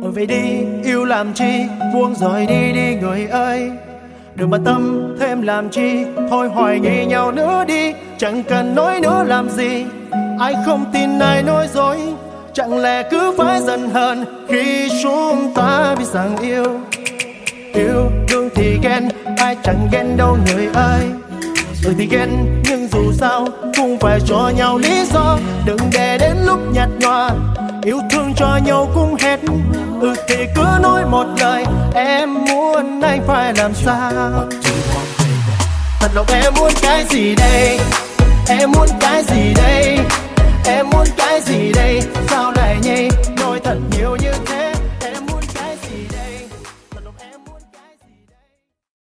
Vậy đi, yêu làm chi, buông rồi đi đi người ơi. Đừng bận tâm thêm làm chi, thôi hoài nghi nhau nữa đi. Chẳng cần nói nữa làm gì, ai không tin ai nói dối. Chẳng lẽ cứ phải giận hờn khi chúng ta biết rằng yêu. Yêu đương thì ghen, ai chẳng ghen đâu người ơi. Thì ghen nhưng dù sao cũng phải cho nhau lý do. Đừng để đến lúc nhạt nhòa, yêu thương cho nhau cũng hết. Thì cứ nói một lời, em muốn anh phải làm sao. Thật lòng em muốn cái gì đây? Em muốn cái gì đây? Em muốn cái gì đây? Sao lại nhây nói thật nhiều như thế?